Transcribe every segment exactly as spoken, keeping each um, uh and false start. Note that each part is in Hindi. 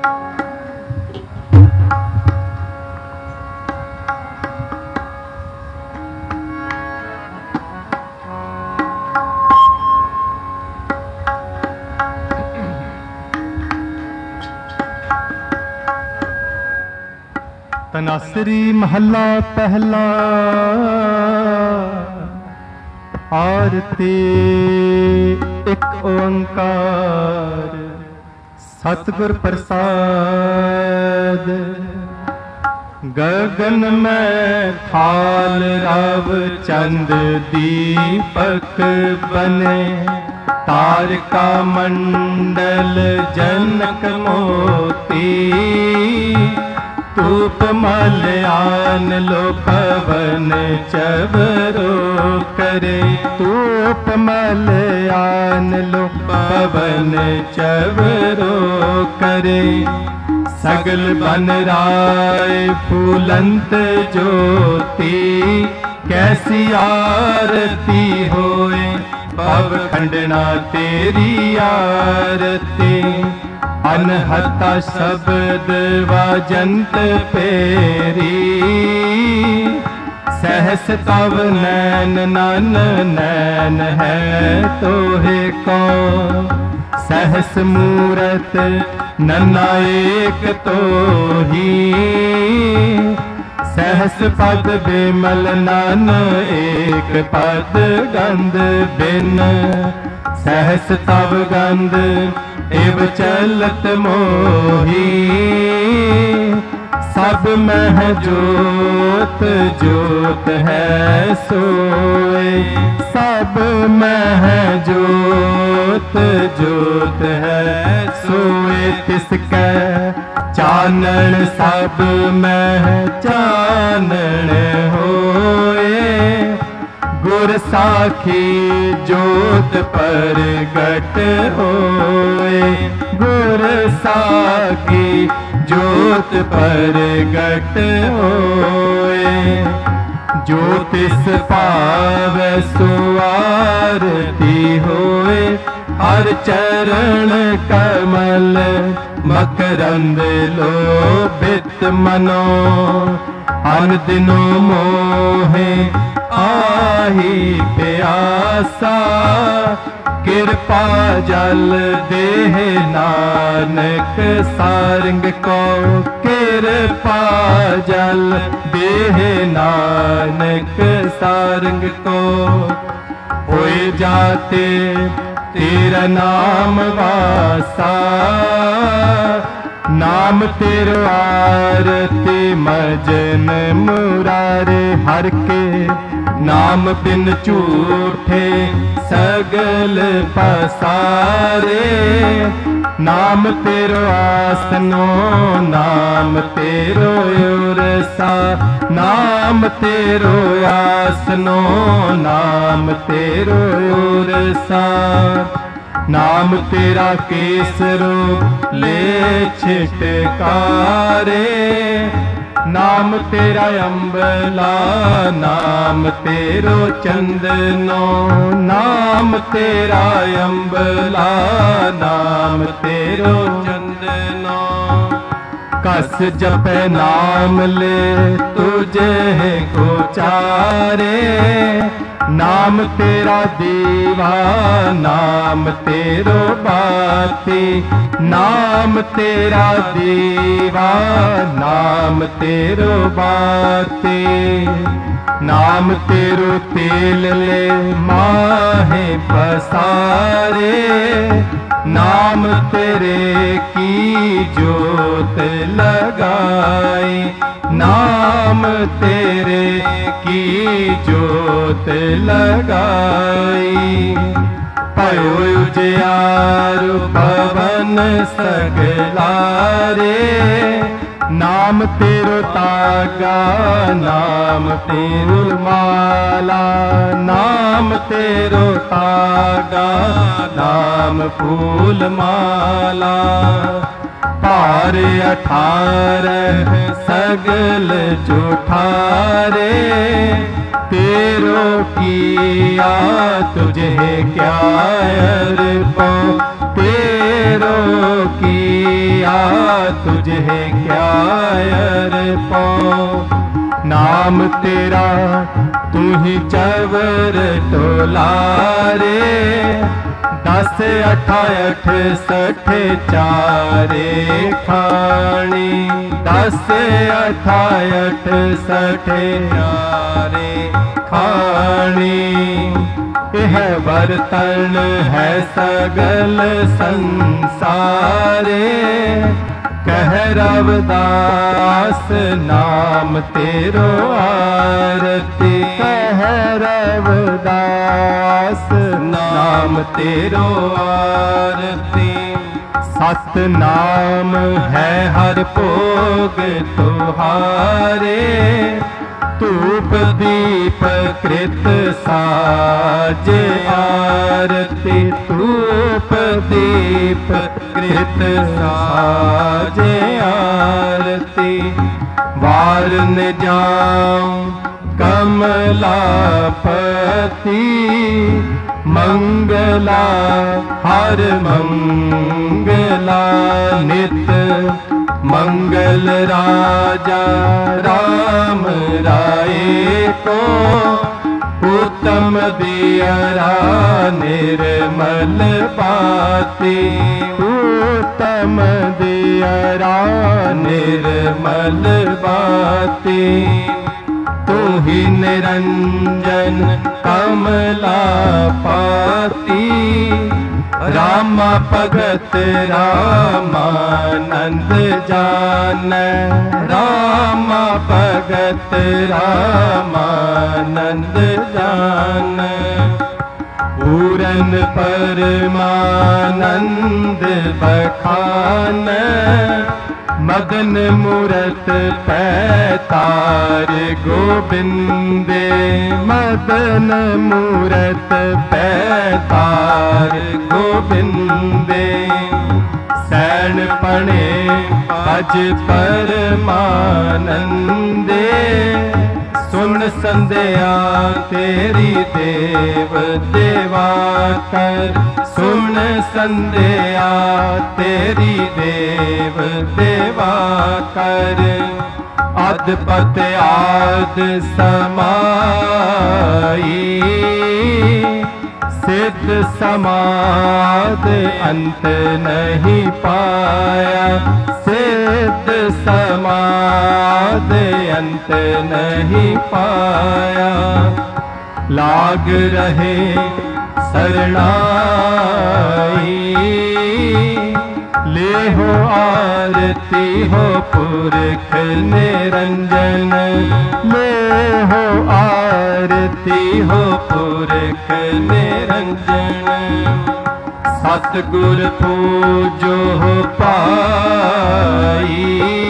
तनासरी महला पहला। आरती एक ओंकार सतगुर प्रसाद। गगन में थाल रव चंद दीपक बने। तारका मंडल जनक मोती। धूप मलयान लो पवन चवरो करे। धूप मलयान लो पवन चवरो करे। सगल बन राय फूलंत ज्योति। कैसी आरती होए भव खंडना तेरी आरती। अनहता शब्द वाजंत पेरी। सहस तव नैन नन नैन है तोहे को। सहस मूरत नन्ना एक तो ही। सहस पद बिमल नन एक पद गंध बिन। सहस तव गंध एव चलत मोही। सब मह जोत जोत है सोए। सब मह जोत जोत है सोए। तिसकै चानण सब मह चानण होए। गुर साखी जोत परगट होए। गुर साखी जोत परगट होए। जो तिस पावै सो आरती होए। हर चरण कमल मकरंद लोभित मनो। अन दिनो मोहे आही प्यासा। कृपा जल देह नानक सारंग को। कृपा जल देह नानक सारंग को। होए जाते तेरा नाम वासा। नाम तेरो आरती मजन मुरारे। हर के नाम बिन झूठे सगल पसारे। नाम तेरो आसनो नाम तेरो उरसा। नाम तेरो आसनो नाम तेरो उरसा। नाम तेरा केसरो ले छिटकारे। नाम तेरा अम्बला नाम तेरो चंदनो। नाम तेरा अम्बला नाम तेरो चंदनो। कस जपे नाम ले तुझे को चारे। नाम तेरा दीवा नाम तेरो बाती। नाम तेरा दीवा नाम तेरो बाती। नाम तेरो तेल ले माहे पसारे। नाम तेरे की जोत लगाई। नाम तेरे की जोत लगाई। भयो उजियारु पवन सगलारे। नाम तेरो तागा नाम तेरो माला। नाम तेरो तागा नाम फूल माला। पार अठारह सगल जुठारे। तेरो किया तुझे क्या अर्पो। तेरो किया किया तुझे क्या अर्पण। नाम तेरा तू ही चवर टोलारे, दस अठाठ सठ चारे खानी, दस अठाठ सठ चारे खानी। यह बर्तन है सगल संसारे, कह रविदास नाम तेरो आरती, कह रविदास नाम तेरो आरती। सत नाम है हर भोग तुहारे, धूप दीप कृत साज आरती, धूप दीप कृत साज आरती। वार न जाऊं कमलापति, मंगला हर मंगला नित, मंगल राजा राम राय को, उत्तम दियरा निर्मल बाती, उत्तम दियरा निर्मल बाती। तू ही निरंजन कमलापति, रामा भगत रामानंद जान, रामा भगत रामानंद जान। पूरन परमानंद बखान, मदन मूरत पैतार गोबिंदे, मदन मूरत पैतार गोबिंदे। सैन पणे अज परमानंदे, सुन संध्या तेरी देव देवाकर, सुन संध्या तेरी देव देवाकर। अदपत आद समाई, सिद्ध समाद अंत नहीं पाया, सिद्ध समाद अंत नहीं पाया। लाग रहे शरणाई, ले हो आरती हो पुरख निरंजन, ले हो आरती हो पुरख निरंजन। सतगुर पूजो पाई,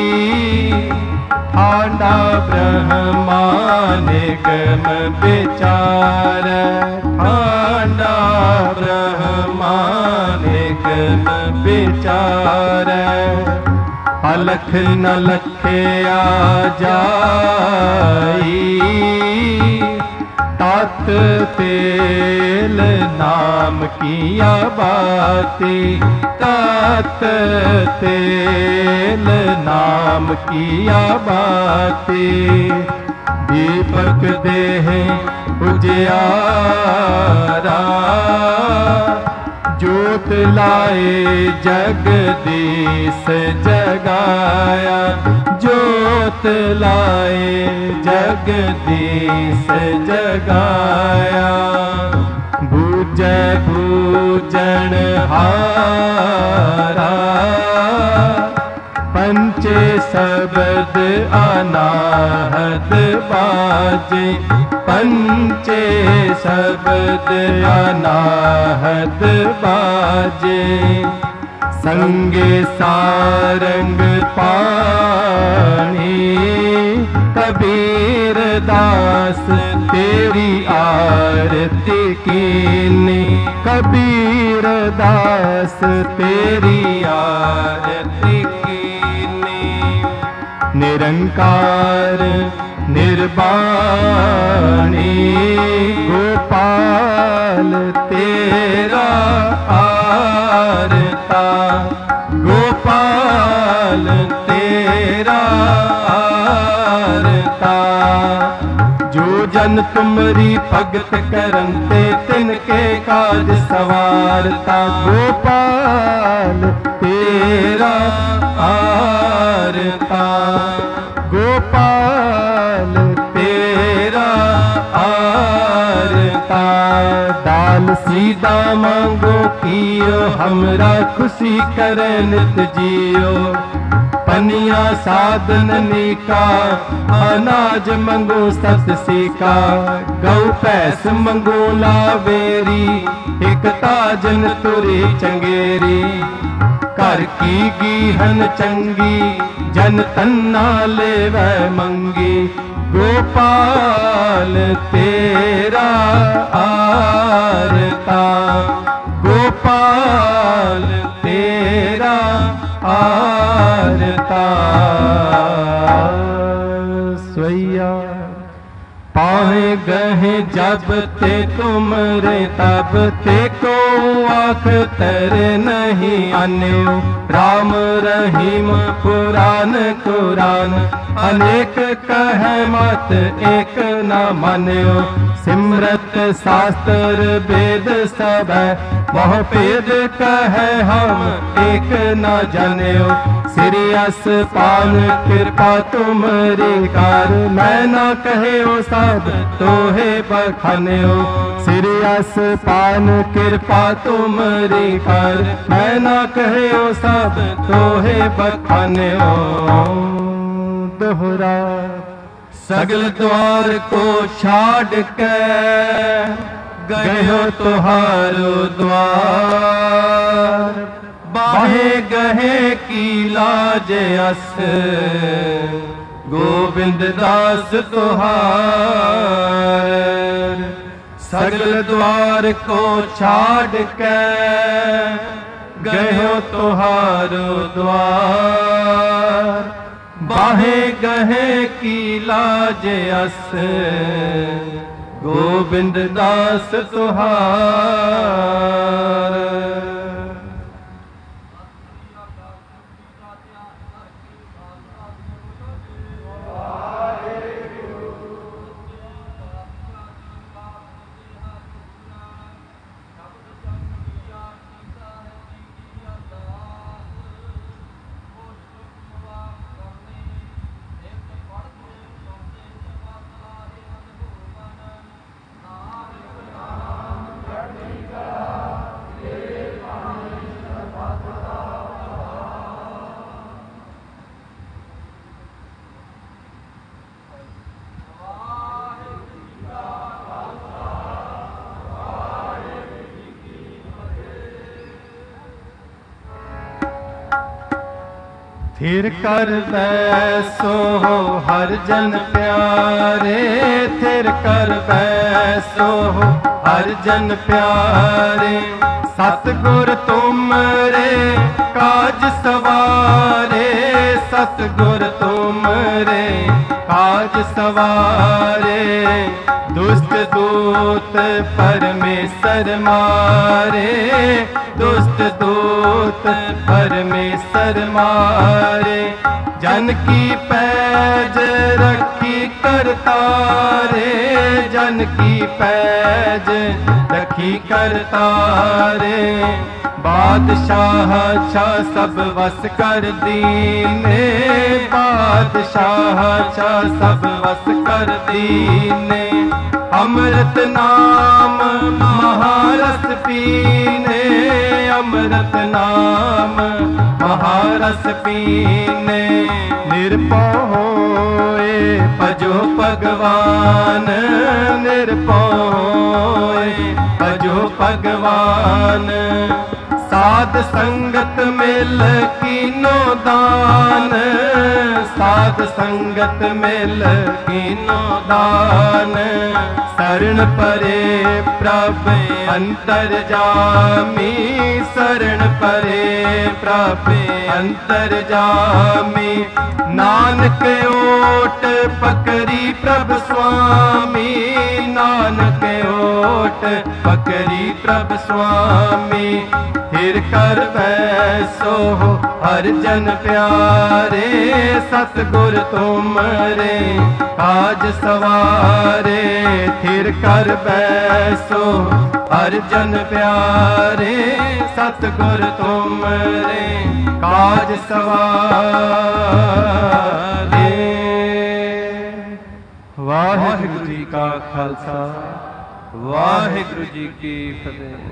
ठांडा ब्रह्मा निगम विचार, ठांडा ब्रह्मा निगम विचार। अलख न लखया जाई, तात तेल नाम किया बाती, तात तेल नाम किया बाती। दीपक देह उजियारा, जोत लाए जगदीश जगाया, जोत लाए जगदीश जगाया। बूझे बूझन हारा, पंचे शब्द अनाहत बाजे, पंचे शब्द अनाहत बाजे। संगे सारंग पानी, कबीर दास तेरी आरती कीनी, कबीर दास तेरी आरती कीनी। निरंकार निर्वाणी, गोपाल तेरा आरता, गोपाल तुमरी भगत करन ते तिनके काज सवारता। गोपाल तेरा आरता, गोपाल तेरा आरता। दाल सीधा मांगो कियो हमरा खुशी करे नित जियो। पनिया साधननी का अनाज मंगो सत सीका। गौ भैंस मंगो लावेरी एक ताजन तुरी चंगेरी। घर की गीहन चंगी जन तन्ना लेवै मंगी। गोपाल तेरा आरता, गोपाल तेरा आरता। स्वैया पाहे गहे जब ते तुमरे तब ते को आख तेरे नहीं अन्यो। राम रहीम पुराण कुरान अनेक कह मत एक न मान्यो। सिमरत शास्त्र वेद सब मोह भेद कह हम एक न जान्यो। सिरियस पान कृपा तुमरी कार मैं न कहे ओ सब तोहे बखान्यो। सिरियस पान कृपा तुमरी कार मैं न कहे ओ सब तोहे बखान्यो। दोहरा सगल द्वार को छाड़ के गयो तुहारो द्वार। बाहे गहे की लाज अस गोविंद दास तुहार। सगल द्वार को छाड़ के गयो तुहारो द्वार। बाहे गहे की लाज अस गोविंद दास तुहार। थिर कर बैसो हर जन प्यारे। थिर कर बैसो हर जन प्यारे। सतगुर तुमरे काज सवारे। सतगुर तुमरे काज सवारे। दुष्ट दूत परमेश्वर मारे। दुष्ट दूत परमेश्वर मारे। जन की पैज रखी करतारे। जन की पैज रखी करतारे। बादशाह छा सब वस कर दीने। बादशाह छा सब वस कर दीने। अमृत नाम महारस पीने। अमृत नाम महारस पीने। निर्भय होए भजो भगवान। निर्भय भजो भगवान। साध संगत मिल कीनो दान। साध संगत मिल कीनो दान। शरण परे प्रभ अंतर जामी। शरण परे प्रभ अंतर जामी। नानक ओट पकड़ी प्रभ स्वामी। नानक ओट पकड़ी प्रभ स्वामी। फिर कर बैसो हर जन प्यारे, सतगुर तुमरे काज सवारे। फिर कर बैसो हर जन प्यारे, सतगुर तुमरे काज सवारे। वाहिगुरु जी का खालसा, वाहिगुरु जी की फतेह।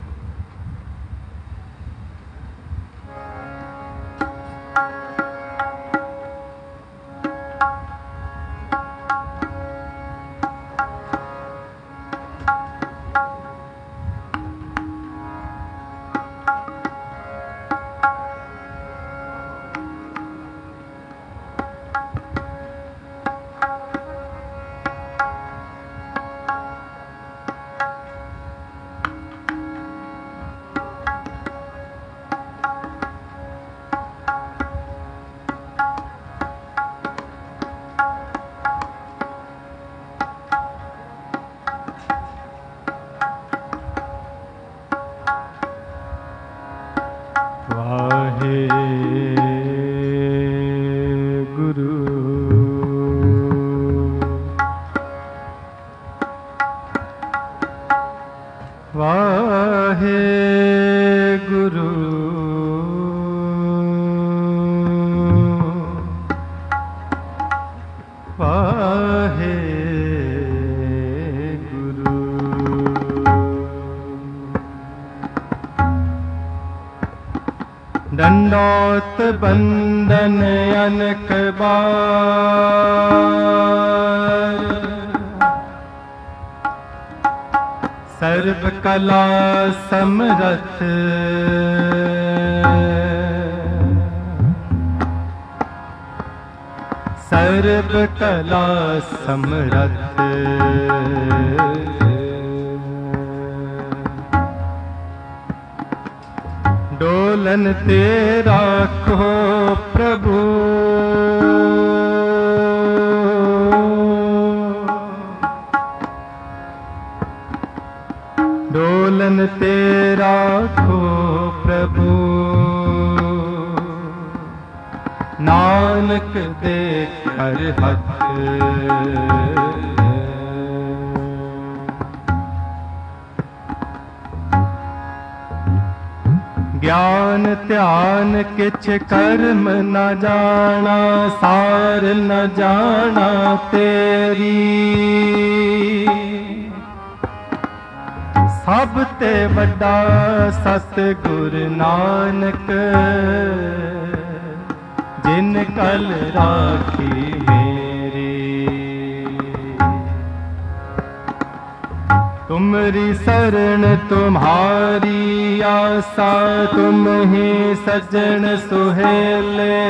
दंडोत बंदन अनक बार, सर्व कला समरथ। सर्व कला समरथ। डोलन तेरा को प्रभु, डोलन तेरा को प्रभु। नानक दे हर हथ। ज्ञान ध्यान किछ कर्म न जाना, सार न जाना तेरी। सब ते वड्डा सतगुर नानक, जिन कल राखी मेरी। तुमरी शरण तुम्हारी आशा, तुम ही सज्जन सुहेले।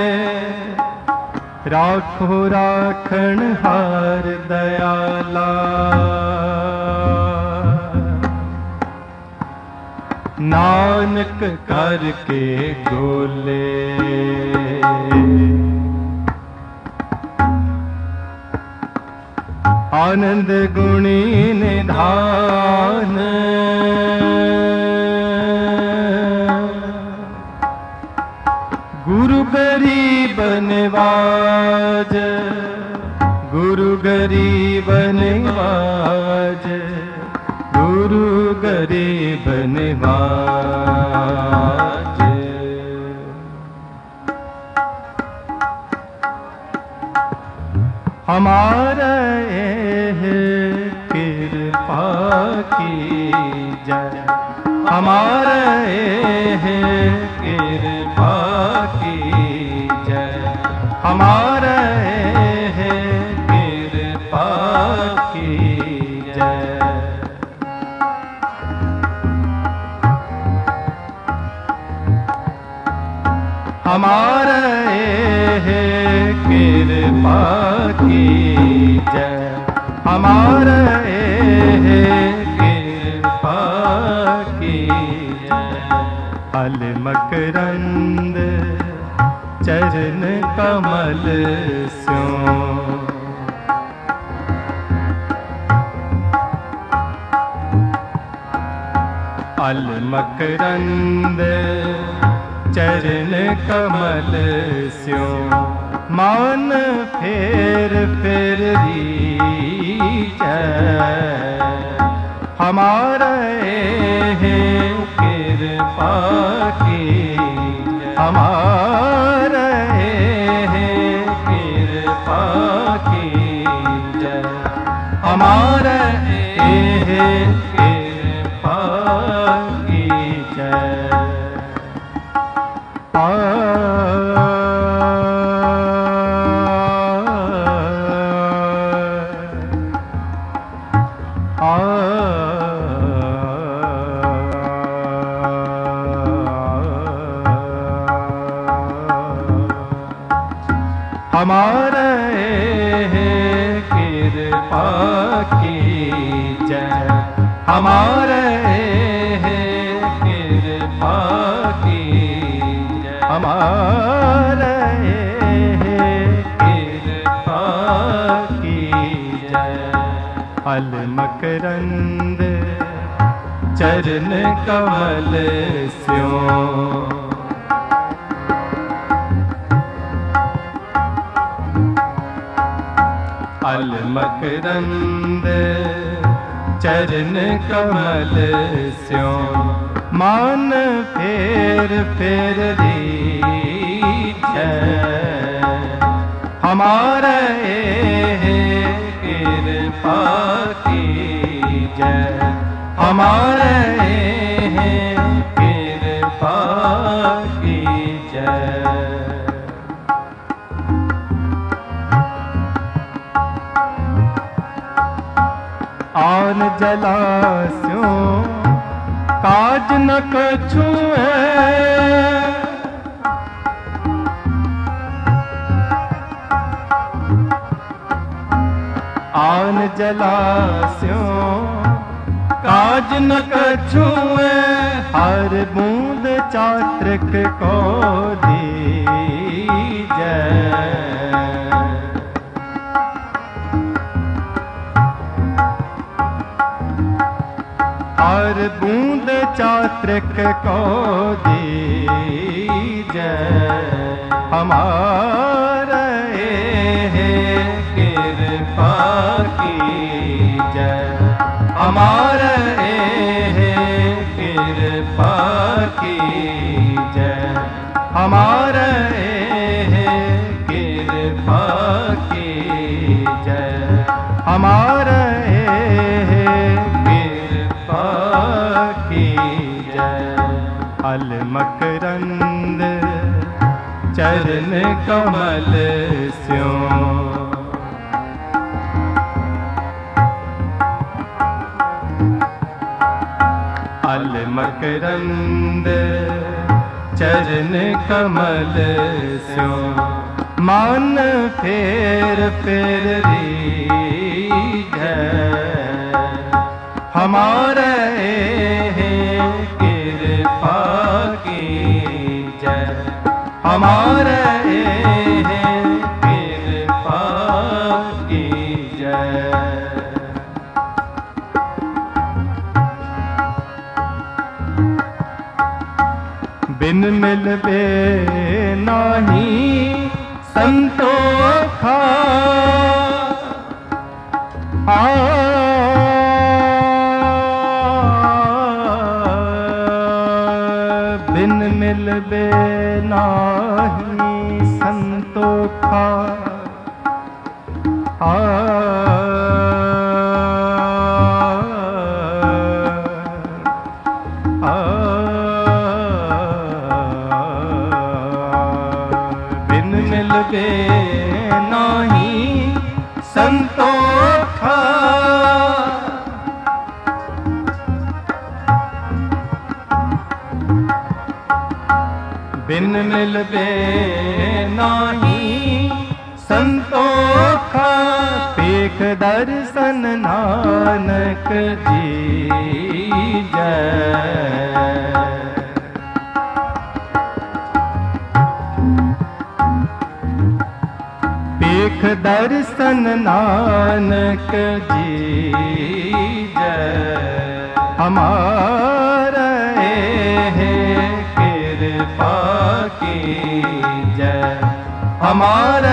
राखो राखण हार दयाला, नानक करके गोले। आनंद गुणी निधान, गुरु गरीब निवाज। गुरु गरीब निवाज, गुरु गरीब निवाज। हमारे कृपा की जय, हमारे कृपा की जय, हमारे कृपा की जय। हमारे कृपा की जय, हमारे कृपा की जय। अल मकरंद चरण कमल स्यों, अल मकरंद चरण कमल स्यों मान फेर फेर रीचै हमारा है कृपा की हमारा है कृपा की जय हमारा है कृपा की जय आ हमारा है कृपा की जय हमारा है कृपा की जय हमारा है कृपा की जय अल मकरंद चरण कमल स्यों अल मकरंद चरण कमल स्यों मान फेर फेर रीचै हमारा है कृपा की जय हमारा है कृपा की जय आन जलास्यों काज न कछु आन जलास्यों काज न कछु हर बूंद चात्रिक को दीजै हर बूंद चात्रिक को दीजै हमारा है कृपा की जय हमारा है कृपा की जय हमारा है कृपा की जय हमारा अल मकरंद चरण कमल स्यों अल मकरंद चरण कमल स्यों मान फेर फेर रीचै हमारा है कृपा की जय हमारा है कृपा की जय बिन मिलबे नाही संतोखा आ बिन मिलबे नाही संतोखा आ आ बिन मिलबे नाही संतोखा बिन मिलबे नाही संतोखा पेख दर्शन नानक दीजै पेख दर्शन नानक दीजै हमारा कृपा कीजै, हमारे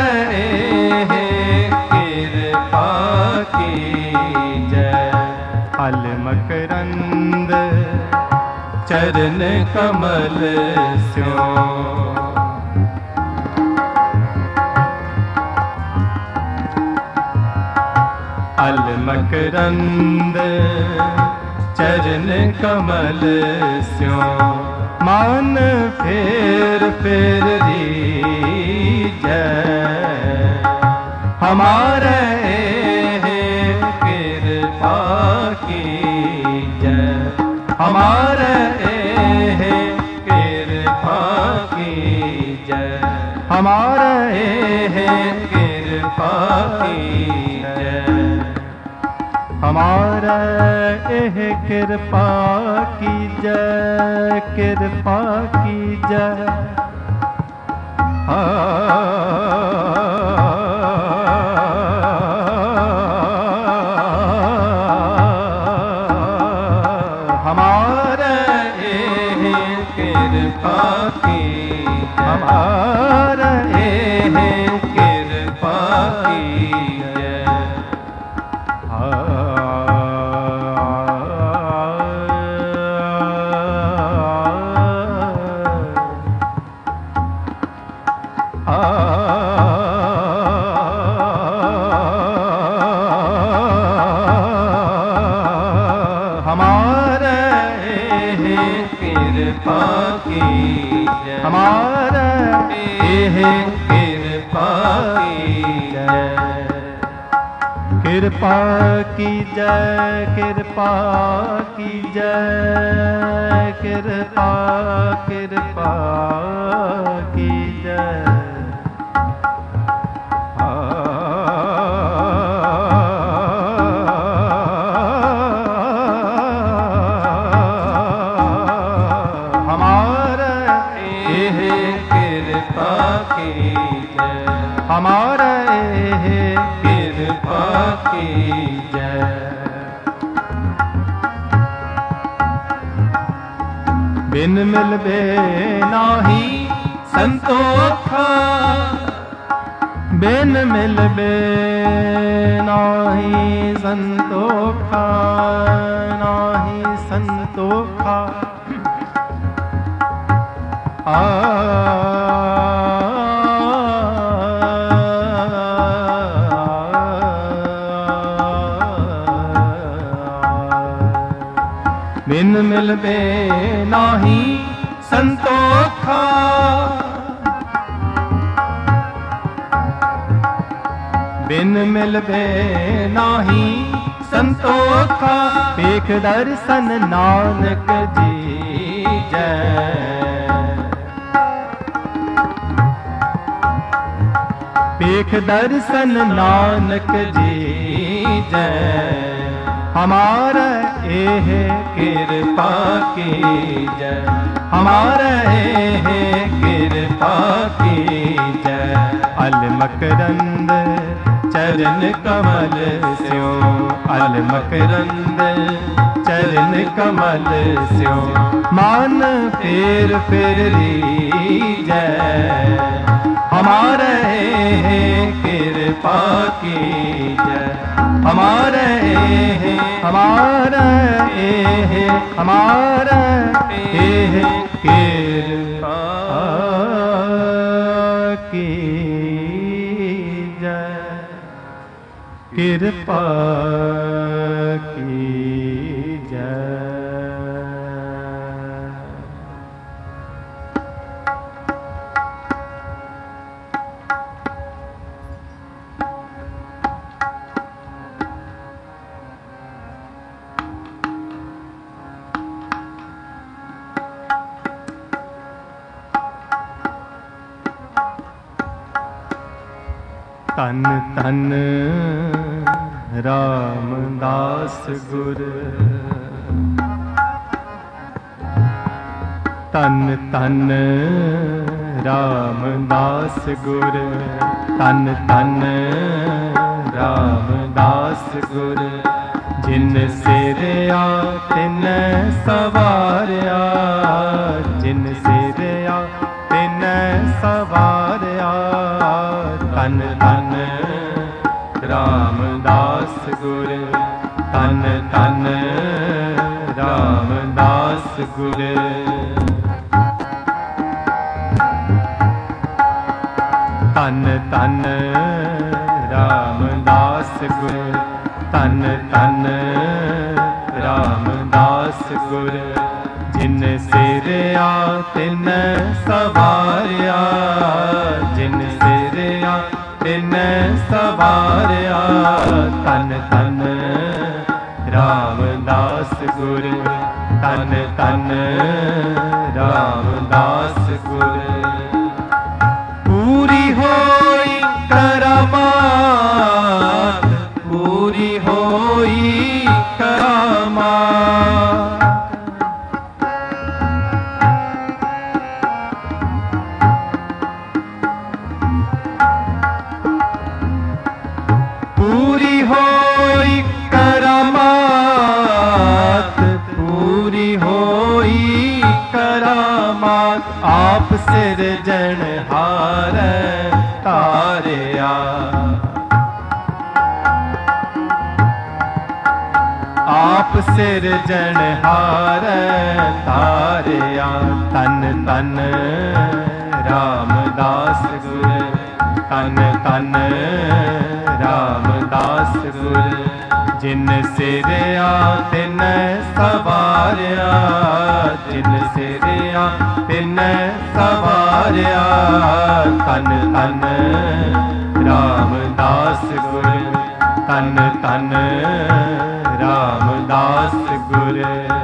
कृपा कीजै। अल मकरंद चरण कमल स्यों, अल मकरंद चरण कमल स्यों। मान फेर फेर दीजै, हमारे कृपा कीजै, हमारे कृपा कीजै, हमारे कृपा कीजै, हमारा एह कृपा कीजै, कृपा कीजै। हमारा एह कृपा कीजै, हमारा एह कृपा कीजै। हमारा कृपा कीजै, हमारा एह कृपा कीजै, कृपा कीजै, कृपा कीजै, कृपा कृपा कीजै। हमारा एह कृपा कीजै। बिन मिलबे नाही संतोखा, बिन मिलबे नाही संतोखा, नाही संतोखा। आ बिन मिलबे नाही संतोखा, बिन मिलबे नाही संतोखा। पेख दर्शन नानक जीजै, पेख दर्शन नानक जीजै। हमारा एह कृपा कीजै, हमारा एह कृपा कीजै। अल मकरंद चरण कमल स्यों, अल मकरंद चरण कमल स्यों। मान फेर फेर दीजै, हमारा एह कृपा कीजै, हमारा एह हमारा एह हमारा एह कृपा कीजै, कृपा कीजै। तन तन रामदास गुर, तन तन रामदास गुर, तन तन रामदास गुर। जिन सिरया तिन सवारिया, जिन सिरया तिन सवारिया। तन तन रामदास गुर, तन तन रामदास गुर। तन तन रामदास गुर, तन तन रामदास गुर। जिन सिरया तिन सवारिया, जिन सिरया तिन सवारिया। तन तन रामदास गुर, तन तन रामदास गुर। पूरी होई करामात, पूरी होई करामात। पूरी होई करामात, पूरी होई करामात। आप सिरजनहार तारिया, आप सिरजनहार तारिया। तन तन रामदास गुर, तन तन रामदास गुर। जिन सिरया तिन सवारिया, जिन सिरया तिन सवारिया। तन तन रामदास गुर, तन तन रामदास गुर।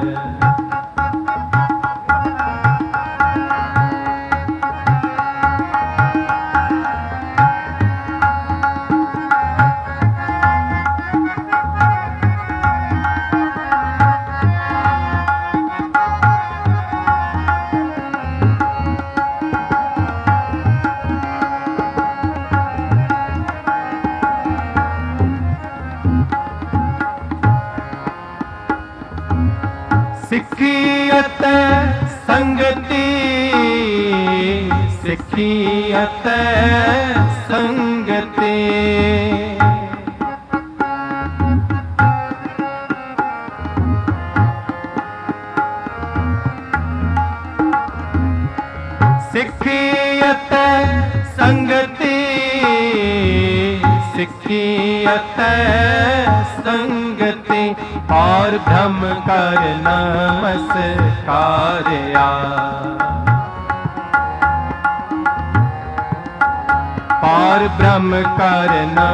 सिखियत संगति, सिखियत संगति। सिखियत संगति, सिखियत संगति। और भ्रम कर नमस्कारिया, और ब्रह्म कर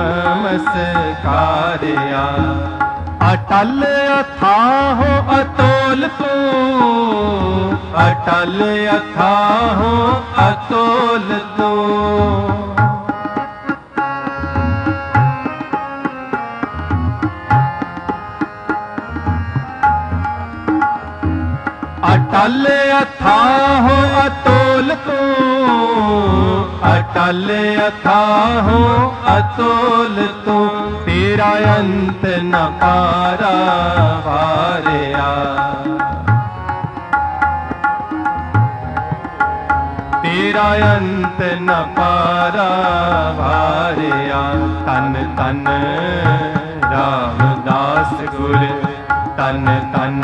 नमस्कारिया। अटल अथाहो अतोल तू, अटल अथाहो अतोल तू। अटल अथाहो अतोल तू, अटल अथाहो अतोल तू। तेरा अंत न पारा वारिया, तेरा अंत न पारा वारिया। तन तन रामदास गुर, तन तन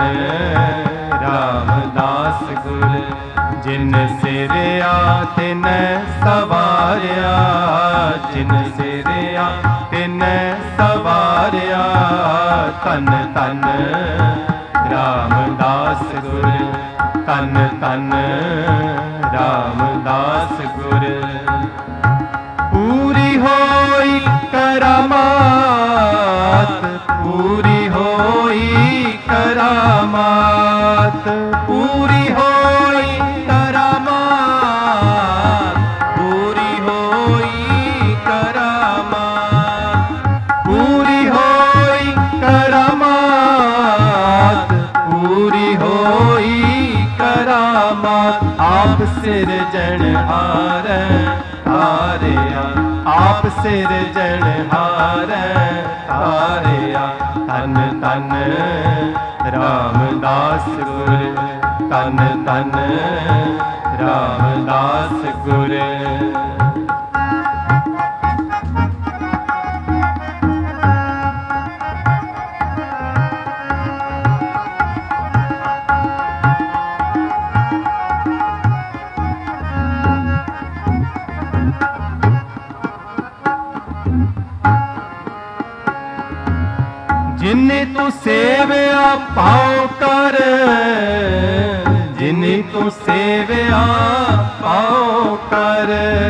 रामदास गुर। जिन सिरया तिन सवारिया, जिन सिरया तिन सवारिया। तन तन रामदास गुर, तन तन रामदास गुर। पूरी होई करामात, पूरी होई करामात। पूरी होई करामात, पूरी होई करामात। पूरी होई करामात, पूरी होई करामात। आप सिरजनहारै तारिया, आप सिरजनहारै तारिया। तन तन रामदास गुर, तन तन रामदास गुर। जिन्नी तू सेवया पाओ कर, जिन्नी तू सेवया पाओ कर।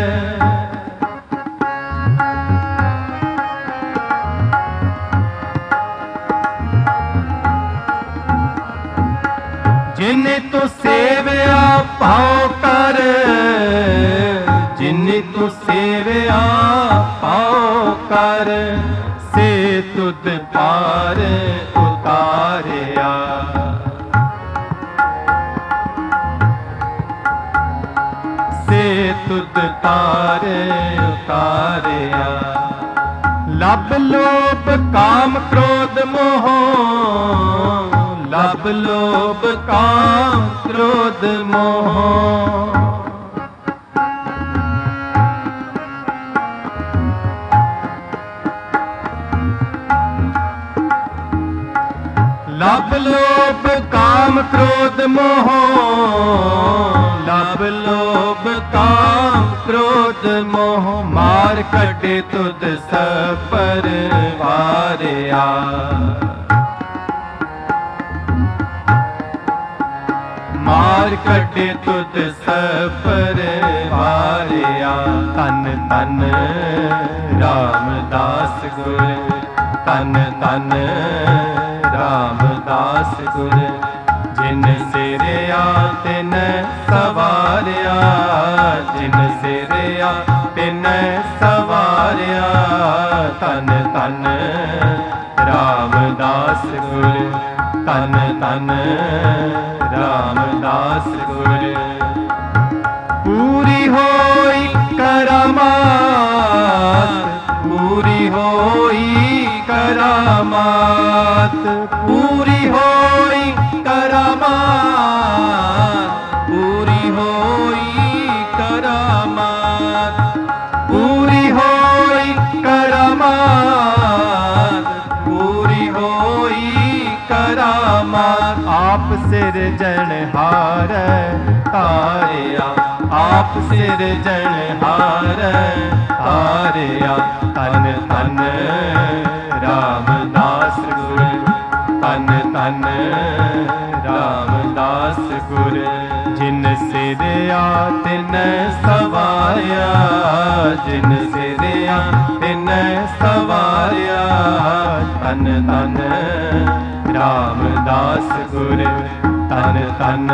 जिन्नी तू सेवया पाओ कर, जिन्नी तू सेवया पाओ कर। से तुद पार उतारिया, से तुद पार उतारिया। लब लोभ काम क्रोध मोह, लब लोभ काम क्रोध मोह। लब लोभ काम क्रोध मोह, लब लोभ काम क्रोध मोह। मार कटे तुद सब परवारिया, मार कटे तुद सब परवारिया। तन तन रामदास गुर, तन तन रामदास गुर। जिन सिरया तिन सवारिया, जिन सिरया तिन सवारिया। तन तन रामदास गुर, तन तन रामदास गुर। पूरी होई करामात, पूरी होई करामात, पूरी होई करामात, पूरी होई करामात, पूरी होई करामात, पूरी होई करामात। आप सिरजनहारै तारिया, आप सिरजनहारै तारिया। तन तन रामदास गुर, तन तन रामदास गुर। जिन सिरया तिन सवारिया, जिन सिरया तिन सवारिया। तन तन रामदास गुर, तन तन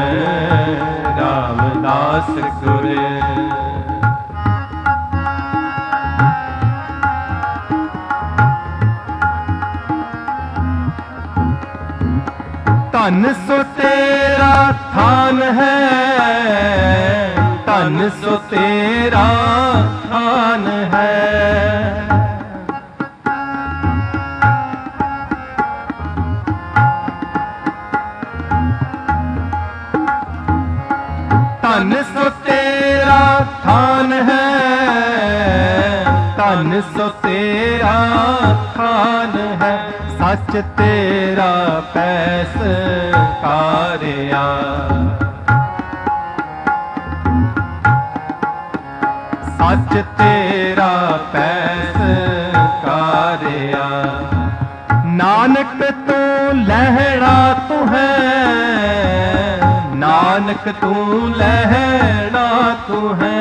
रामदास गुर। धन सो तेरा थान है, धन सो तेरा थान है। धन सो तेरा थान है, धन सो तेरा थान है। सच तेरा पैस कारिया, सच तेरा पैस कारिया। नानक तू लहरा तू है, नानक तू लहरा तू है।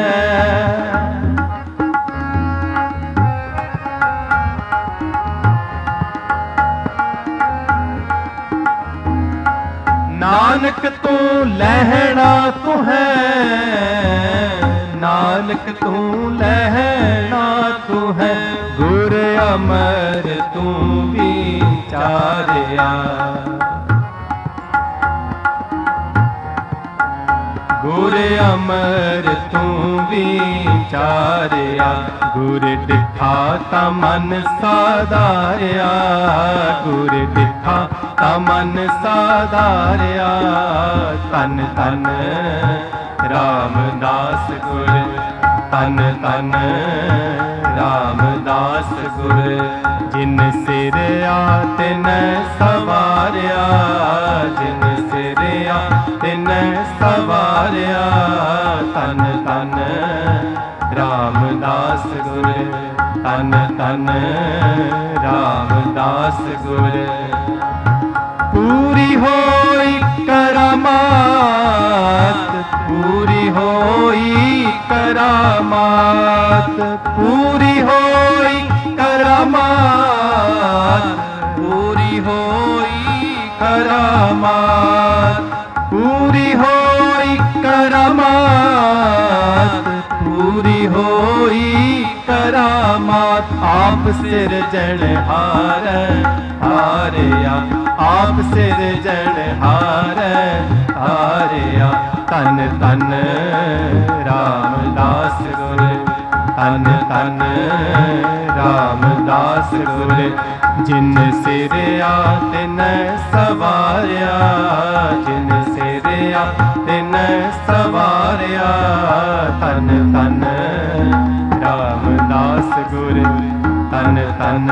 नानक तू लहरा तू है, नानक तू लहरा तू है। गुर अमर तू विचारिया, गुर अमर तू विचारिया, गुर दिखा ता मन साधारिया, गुर दिखा ता मन साधारिया। तन तन रामदास गुर, तन तन रामदास गुर, जिन सिर आ तिन सवारिया, जिन सिर आ तिन सवारिया। तन तन रामदास गुर, तन तन रामदास गुर। पूरी होई करामात, पूरी होई करामात, पूरी होई करामात, पूरी होई करामात, पूरी होई करामात, पूरी होई करामात। आप सिरजनहार हारिया, आप सिरजनहार हारिया। तन तन रामदास गुर, तन तन रामदास गुर, जिन सिर आ तिन सवारिया, जिन सिर आ तिन सवारिया। तन तन रामदास गुर, तन तन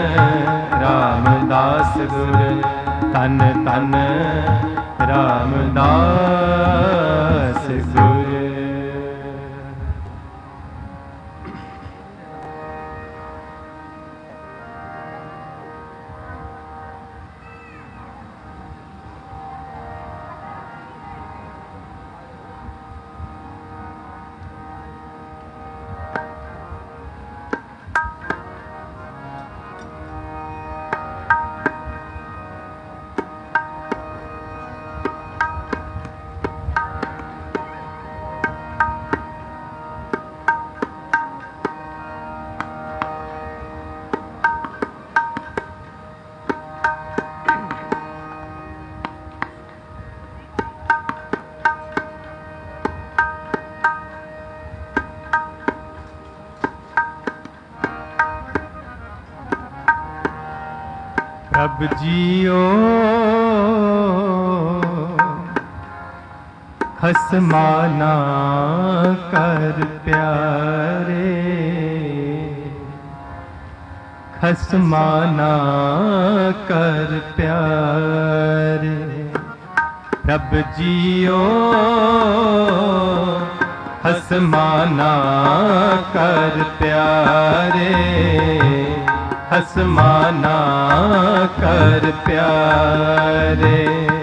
रामदास गुर, तन तन रामदास गुर। प्रभ जियो खसमाना कर प्यारे, खसमाना कर प्यारे। प्रभ जियो खसमाना कर प्यारे, खसमाना कर प्यारे।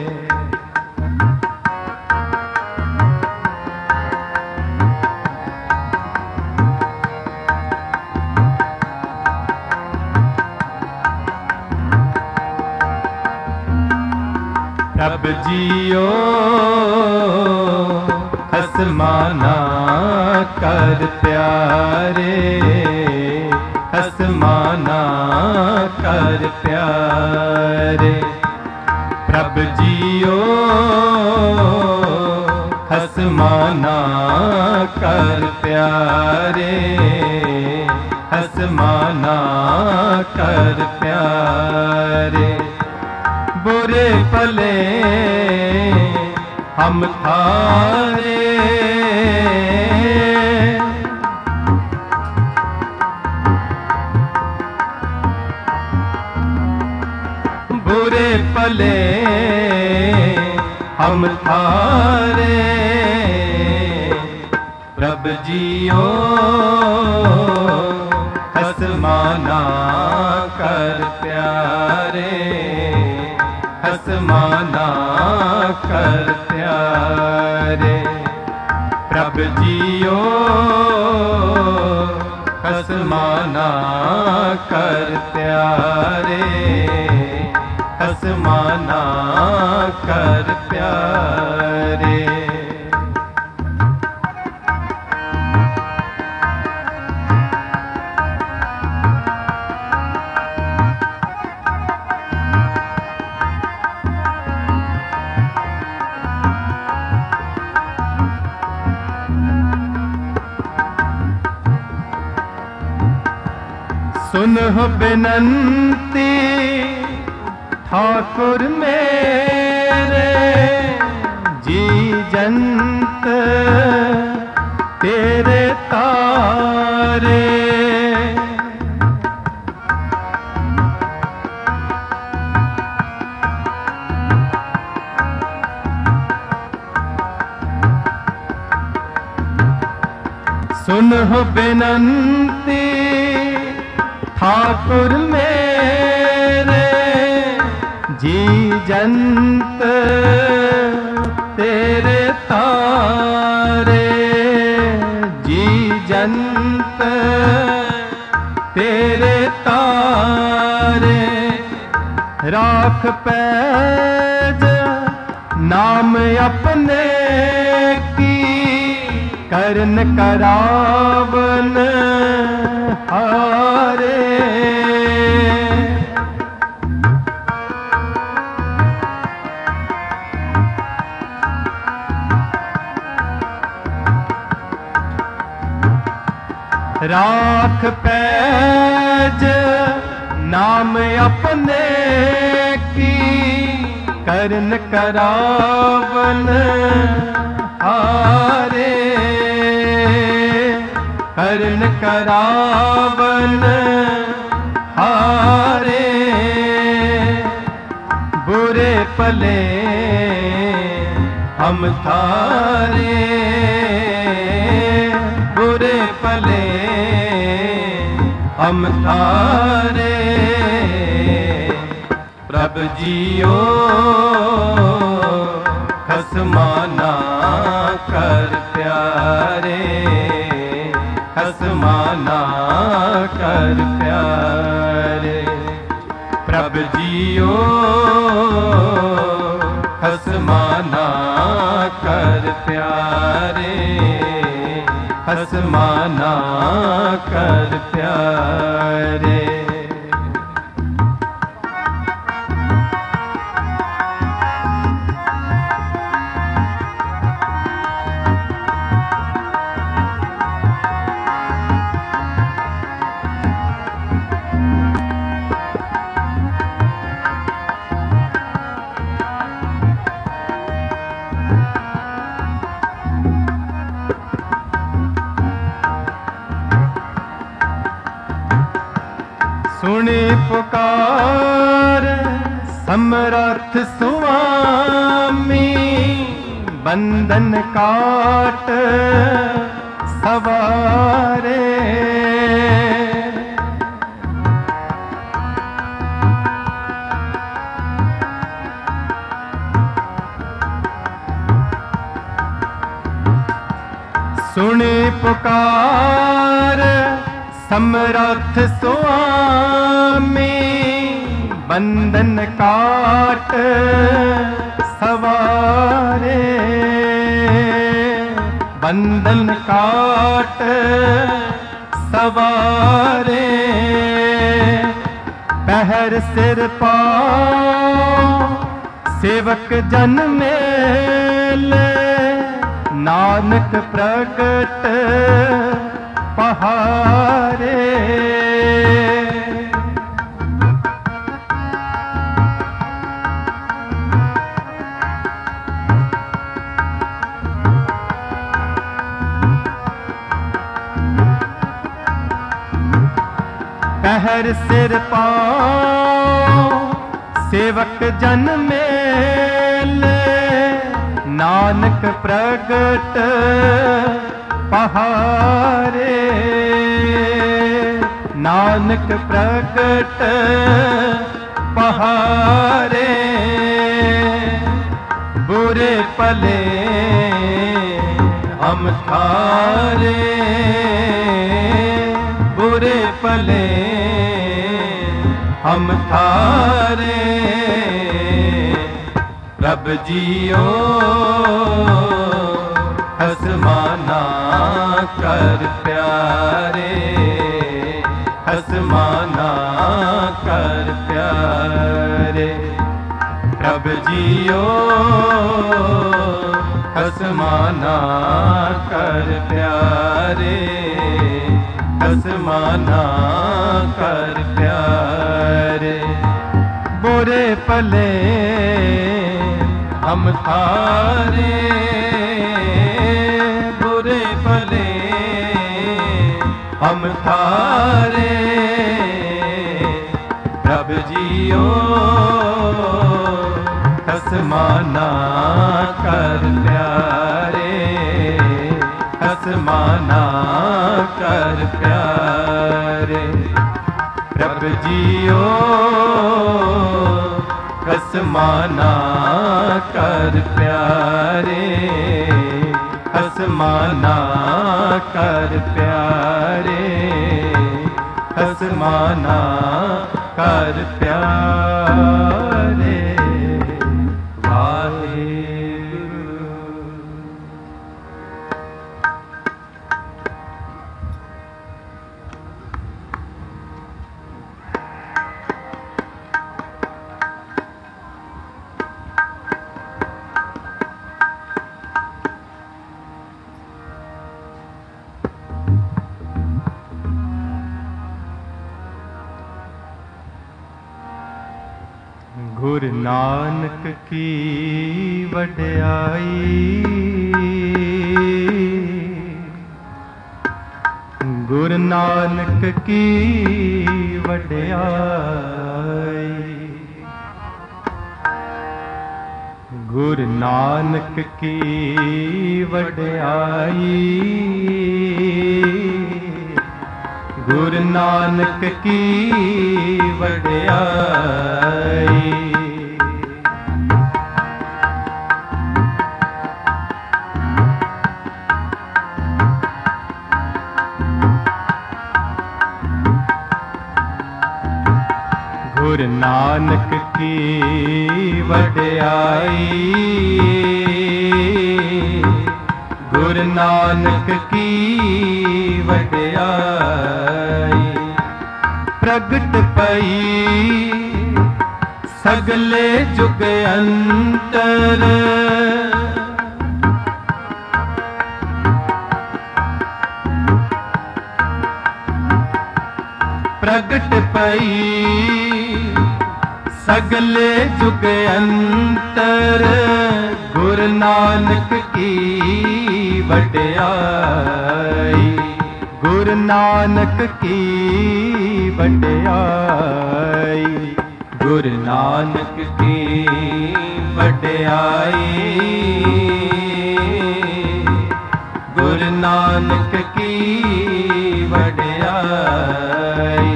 प्रभ जियो खसमाना कर प्यारे, खसमाना कर प्यारे। प्रभ जियो खसमाना कर प्यारे, खसमाना कर प्यारे। बुरे भले हम थारे, बुरे भले हम थारे। प्रभ जियो खसमाना कर प्यारे, खसमाना कर प्यारे। प्रभ जियो खसमाना कर प्यारे, खसमाना कर प्यारे। सुनह बिनंती ठाकुर मेरे, जी जंत तेरे तारे। सुनह बिनंती ठाकुर मेरे, जी जंत तेरे तारे, जी जंत तेरे तारे। राख पैज नाम अपने की, करन करावन हारे। राख पैज नाम अपने की, करन करावन हारे। करन करावन हारे। बुरे पले हम थारे, बुरे पले हम थारे। प्रभु जियो खसमाना कर प्यारे, खसमाना कर प्यारे। प्रभु जियो खसमाना कर प्यारे, खसमाना कर प्यारे। सुनी पुकार समर्थ स्वामी, बंधन काट सवारे। सुनी पुकार समर्थ स्वामी, बंधन काट सवारे। बंधन काट सवारे। पहर सिर पाँव सेवक जन मेले, नानक प्रगट पहारे। पहर सिर पाँव सेवक जन मेले, नानक प्रगट पहारे। नानक प्रगट पहारे। बुरे पले हम थारे, बुरे पले हम थारे। प्रभु जियो खसमाना कर प्यारे, खसमाना कर प्यारे। प्रभु जियो खसमाना कर प्यारे, खसमाना कर प्यारे। बुरे भले हम थारे, बुरे भले हम थारे। प्रभ जियो खसमाना कर प्यारे, खसमाना कर प्यारे। प्रभ जियो खसमाना कर प्यारे, खसमाना कर प्यारे, खसमाना कर प्यारे। गुरु नानक की वड्याई, गुरु नानक की वड्याई। गुरु नानक की वड्याई, गुरु नानक की वड्याई। गुरु नानक की वड्याई, गुरु नानक की वड्याई। प्रगट पई सगले जुग अंतर, प्रगट पई सगले जुग अंतर। गुरु नानक की वड्याई, गुरु नानक की वड्याई। गुरु नानक की वड्याई, गुरु नानक की वड्याई।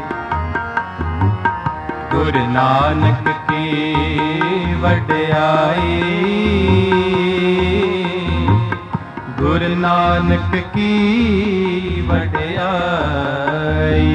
गुरु नानक की वड्याई, गुरु नानक की वड्याई।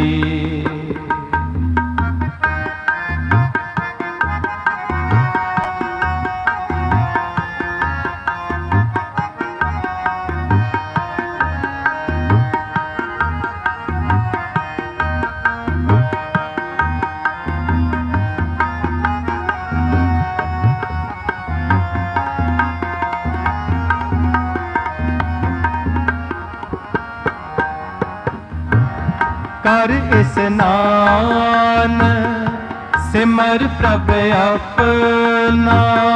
कर स्नान सिमर प्रभ अपना,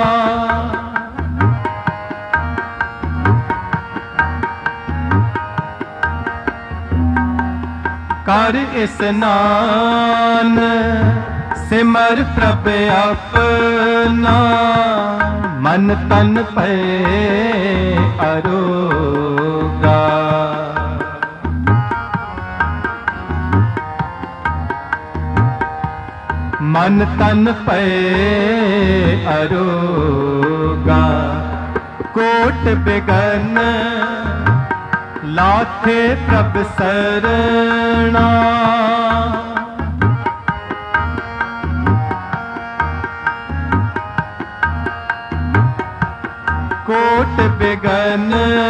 कर स्नान सिमर प्रभ अपना। मन तन पे अरोगा, मन तन पे अरोगा। कोट बिगन लाथे प्रभ सरना, कोट बिगन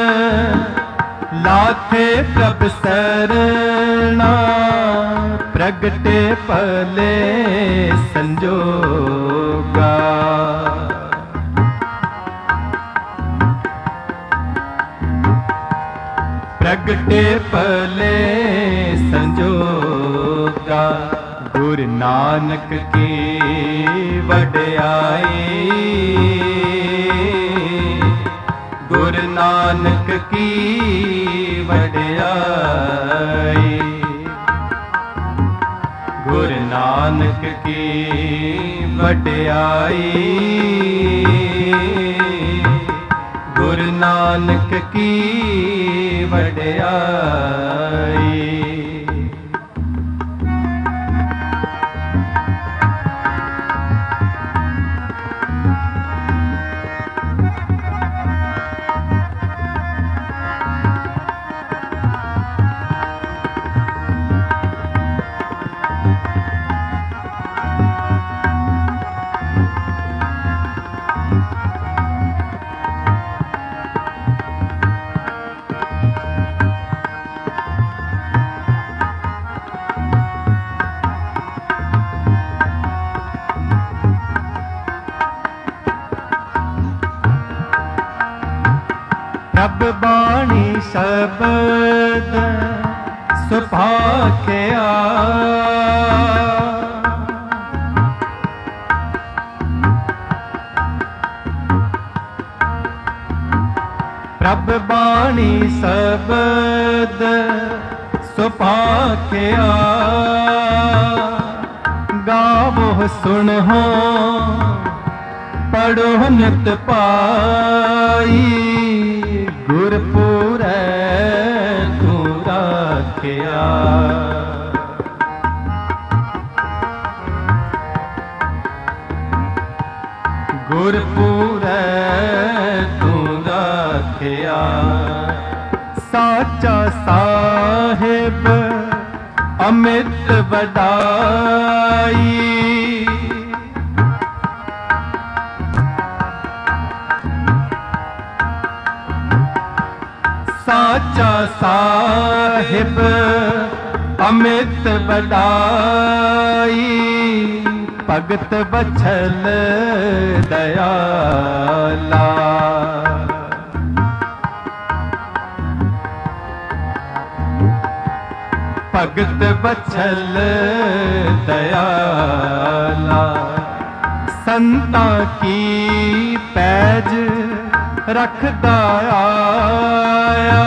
लाथे प्रभ सरना। प्रगटे पले संजोगा, प्रगटे पले संजोगा। गा गुरु नानक की वड्याई, गुरु नानक की वड्याई, गुरु नानक की वड्याई, गुरु नानक की वड्याई। प्रभ बाणी शब्द सुभाखिया, प्रभ बाणी शब्द सुभाखिया, गावो सुनहो पढ़ो नित पाई, गुरपुरै तू राखिया। गुरपुरै तू राखिया, साचा साहिब अमित वडाई, साचा साहिब अमित वडाई, भगत बछल दयाला, भगत बछल दयाला, संता की पैज रखदा आया,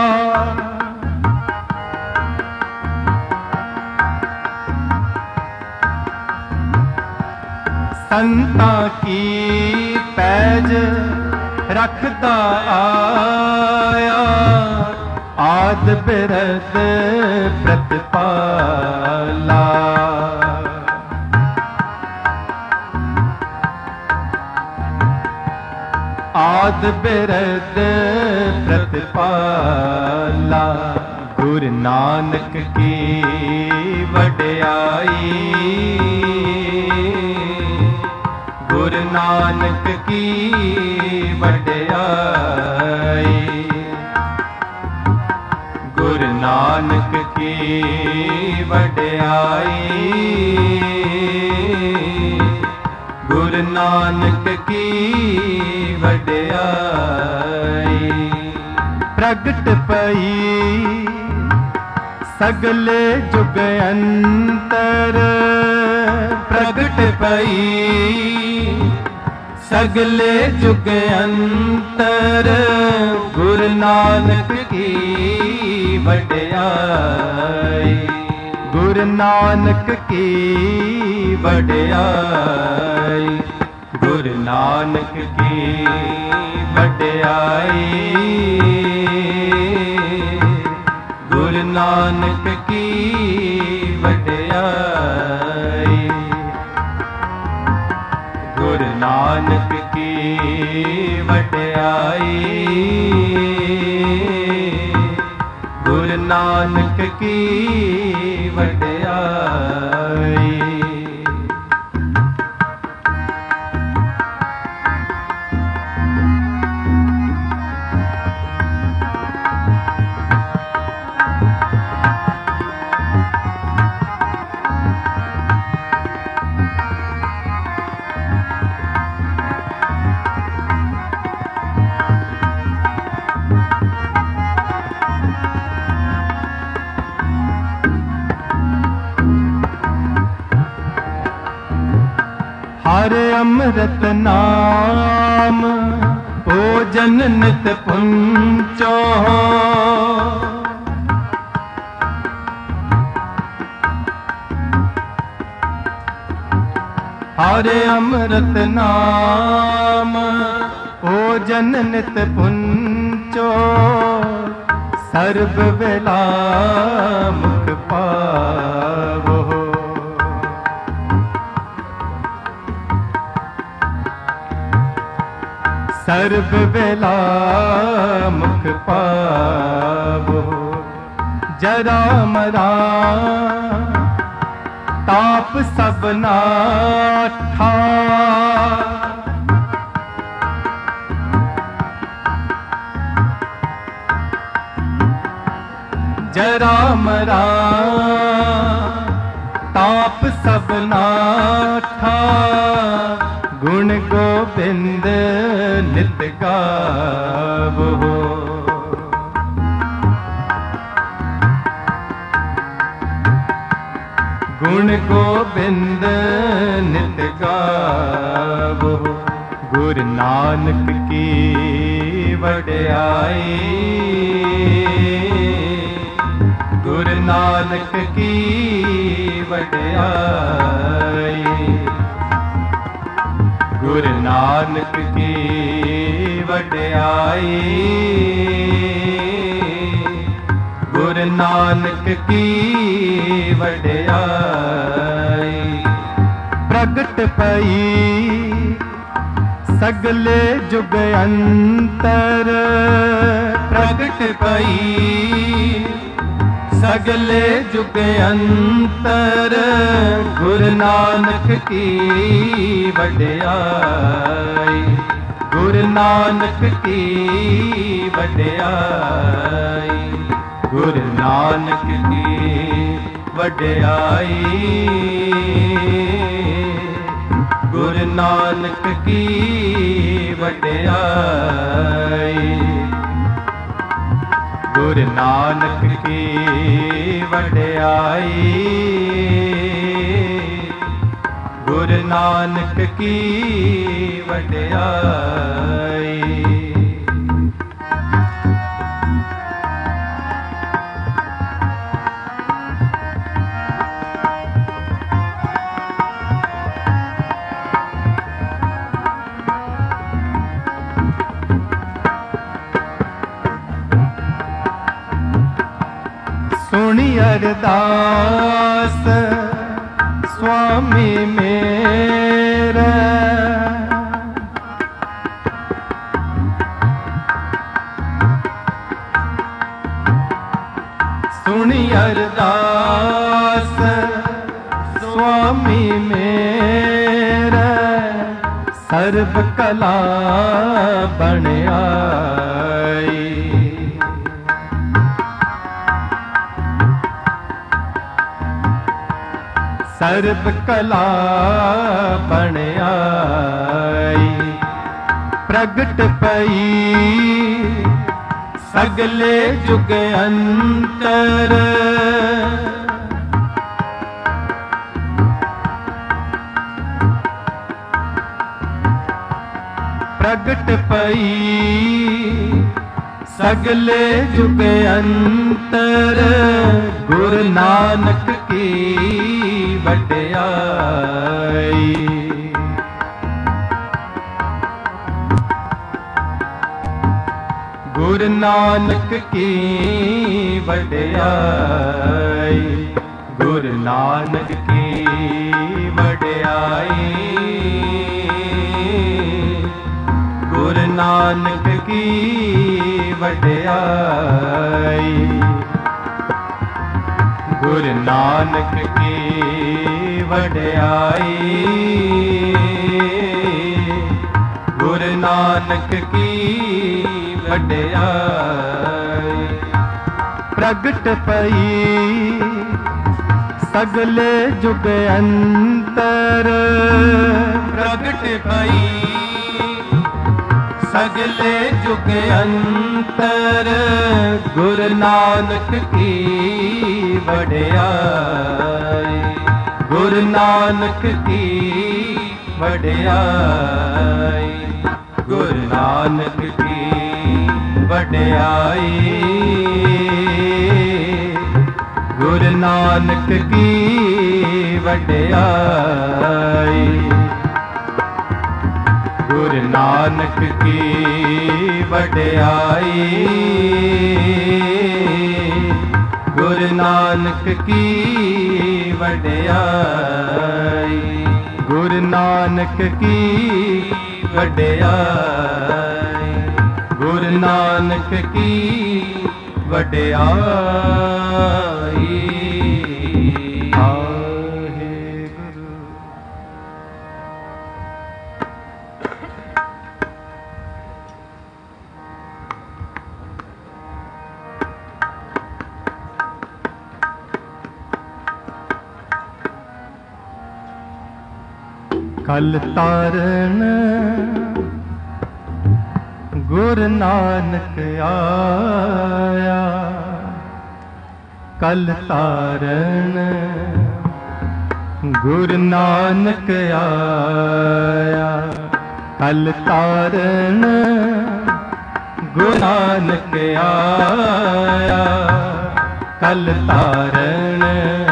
संता की पैज रखदा आया, आद बिरद प्रतिपाला, आद बिरद प्रतिपाला, गुरु नानक की वड्याई, गुरु नानक की वड्याई, गुरु नानक की वड्याई, गुरु नानक की वड्याई। प्रगट पई सगले जुग अंतर, प्रगट पई सगले जुग अंतर, गुरु नानक की वड्याई, गुरु नानक की वड्याई, गुरु नानक की वड्याई, गुरु नानक की वड्याई, गुरु नानक की वड्याई, गुरु नानक की वड्याई। हरे अमृत नाम भोजन नित पुंचो हरे अमृत नाम भोजन नित पुंचो सर्व वेला मुख पावो सर्व वेला मुख पावो जरा मरा ताप सब नाठा जरा मरा ताप सब नाठा गुण गोविंद नित गावो गुण गोविंद नित गावो गुरु नानक की वड्याई गुरु नानक की वड्याई गुरु नानक की वड्याई गुरु नानक की वड्याई प्रगट पई सगले जुग अंतर प्रगट पई सगले जुग अंतर गुरु नानक की वड्याई गुरु नानक की वड्याई गुरु नानक की वड्याई गुरु नानक की वड्याई गुरु नानक की वड्याई गुरु नानक की वड्याई सुनी अरदास स्वामी मेरा सुनी अरदास स्वामी मेरा सर्व कला बन आई सर्व कला बन आई प्रगट पई सगले जुग अंतर प्रगट पई सगले जुग अंतर गुरु नानक की वड्याई गुरु नानक की वड्याई गुरु नानक की वड्याई गुरु नानक की वड्याई गुरु नानक की वड्याई गुरु नानक की वड्याई प्रगट पई सगले जुग अंतर प्रगट पई सगले जुग अंतर गुरु नानक की वड्याई गुरु नानक की ਵਡਿਆਈ, ਗੁਰੂ ਨਾਨਕ ਕੀ ਵਡਿਆਈ, ਗੁਰੂ ਨਾਨਕ ਕੀ ਵਡਿਆਈ, ਗੁਰੂ ਨਾਨਕ ਕੀ ਵਡਿਆਈ, ਗੁਰੂ ਨਾਨਕ ਕੀ ਵਡਿਆਈ, ਗੁਰੂ ਨਾਨਕ ਕੀ ਵਡਿਆਈ, ਗੁਰੂ ਨਾਨਕ ਕੀ ਵਡਿਆਈ। ਕਲ ਤਾਰਨ ਗੁਰੂ ਨਾਨਕ ਆਇਆ, ਕਲ ਤਾਰਨ ਗੁਰੂ ਨਾਨਕ ਆਇਆ, ਕਲ ਤਾਰਨ ਗੁਰੂ ਨਾਨਕ ਆਇਆ, ਕਲ ਤਾਰਨ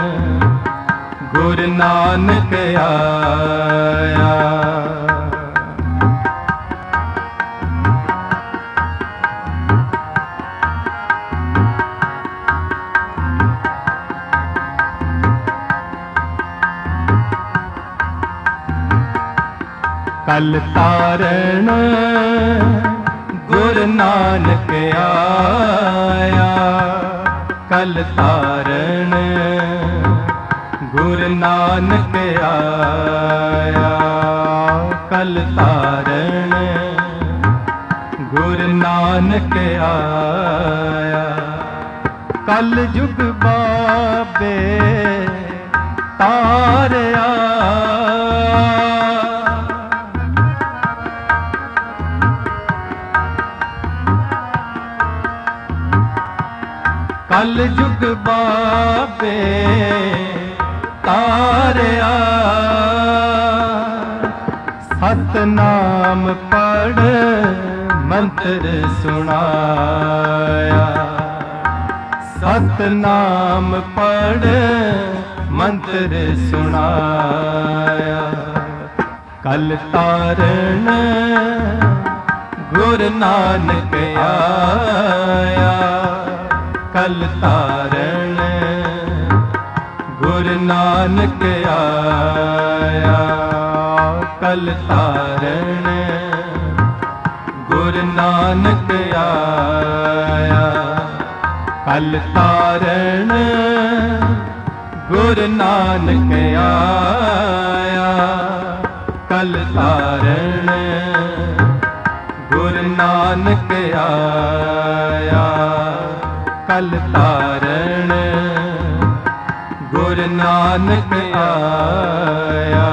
ਗੁਰੂ ਨਾਨਕ ਆਇਆ, ਕਲ ਤਾਰਨ ਗੁਰੂ ਨਾਨਕ ਆਇਆ, ਕਲ ਤਾਰਨ ਗੁਰੂ ਨਾਨਕ ਆਇਆ, ਕਲ ਤਾਰਨ ਗੁਰੂ ਨਾਨਕ ਆਇਆ, ਕਲ ਯੁਗ ਬਾਬੇ ਤਾਰਿਆ, ਕਲ ਯੁਗ ਬਾਬੇ ਤਾਰਿਆ, ਸਤਨਾਮ ਪੜ ਮੰਤਰ ਸੁਣਾਇਆ, ਸਤਨਾਮ ਪੜ ਮੰਤਰ ਸੁਣਾਇਆ, ਕਲ ਤਾਰਨ ਗੁਰੂ ਨਾਨਕ ਆਇਆ, ਕਲ ਤਾਰਨ ਗੁਰੂ ਨਾਨਕ ਆਇਆ, ਕਲ ਤਾਰਨ ਗੁਰੂ ਨਾਨਕ ਆਇਆ, ਕਲ ਤਾਰਨ ਗੁਰੂ ਨਾਨਕ ਆਇਆ, ਕਲ ਤਾਰਨ ਗੁਰੂ ਨਾਨਕ ਆਇਆ, ਕਲ ਤਾਰਨ ਗੁਰੂ ਨਾਨਕ ਆਇਆ।